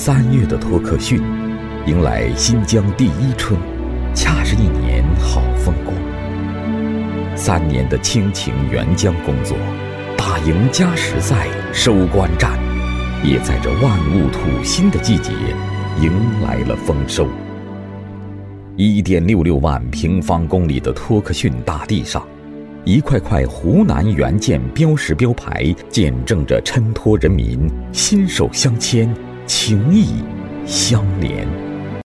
3月的托克逊，迎来新疆第一春，恰是一年好风光。3年的亲情援疆工作，打赢加时赛、收官战，也在这万物吐新的季节迎来了丰收。1.66万平方公里的托克逊大地上，一块块湖南援建标识标牌见证着衬托人民心手相牵，情谊相连。